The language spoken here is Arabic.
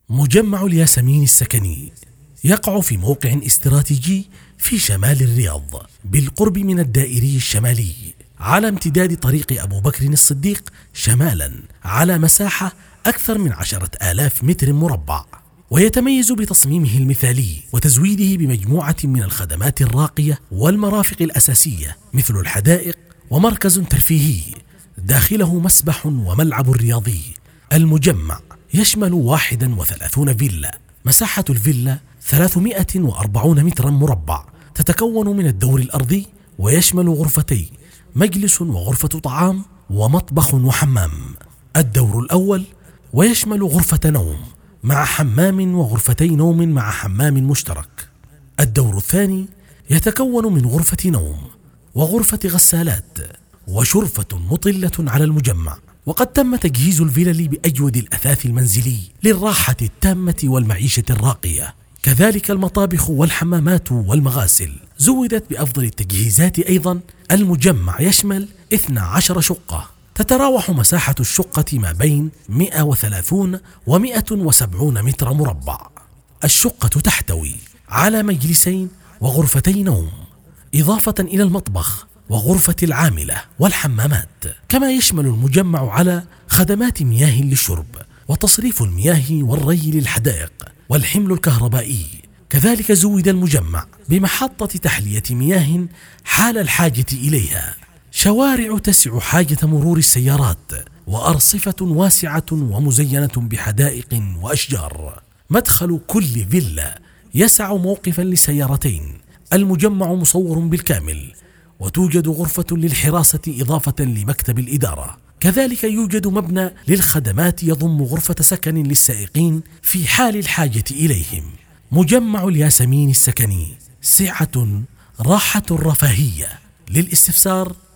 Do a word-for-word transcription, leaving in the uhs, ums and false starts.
مجمع الياسمين السكني يقع في موقع استراتيجي في شمال الرياض بالقرب من الدائري الشمالي على امتداد طريق أبو بكر الصديق شمالا على مساحة أكثر من عشرة آلاف متر مربع، ويتميز بتصميمه المثالي وتزويده بمجموعة من الخدمات الراقية والمرافق الأساسية مثل الحدائق ومركز ترفيهي داخله مسبح وملعب رياضي. المجمع يشمل واحد وثلاثين فيلا، مساحة الفيلا ثلاثمائة وأربعين مترا مربع، تتكون من الدور الأرضي ويشمل غرفتي مجلس وغرفة طعام ومطبخ وحمام. الدور الأول ويشمل غرفة نوم مع حمام وغرفتي نوم مع حمام مشترك. الدور الثاني يتكون من غرفة نوم وغرفة غسالات وشرفة مطلة على المجمع. وقد تم تجهيز الفلل بأجود الأثاث المنزلي للراحة التامة والمعيشة الراقية. كذلك المطابخ والحمامات والمغاسل زودت بأفضل التجهيزات. أيضا المجمع يشمل اثنتي عشرة شقة، تتراوح مساحة الشقة ما بين مئة وثلاثين ومئة وسبعين متر مربع. الشقة تحتوي على مجلسين وغرفتي نوم، إضافة إلى المطبخ وغرفة العاملة والحمامات. كما يشمل المجمع على خدمات مياه للشرب وتصريف المياه والري للحدائق والحمل الكهربائي. كذلك زود المجمع بمحطة تحلية مياه حال الحاجة إليها، شوارع تسع حاجة مرور السيارات، وأرصفة واسعة ومزينة بحدائق وأشجار. مدخل كل فيلا يسع موقفا لسيارتين. المجمع مصور بالكامل، وتوجد غرفة للحراسة إضافة لمكتب الإدارة. كذلك يوجد مبنى للخدمات يضم غرفة سكن للسائقين في حال الحاجة إليهم. مجمع الياسمين السكني، سعة، راحة، رفاهية. للاستفسار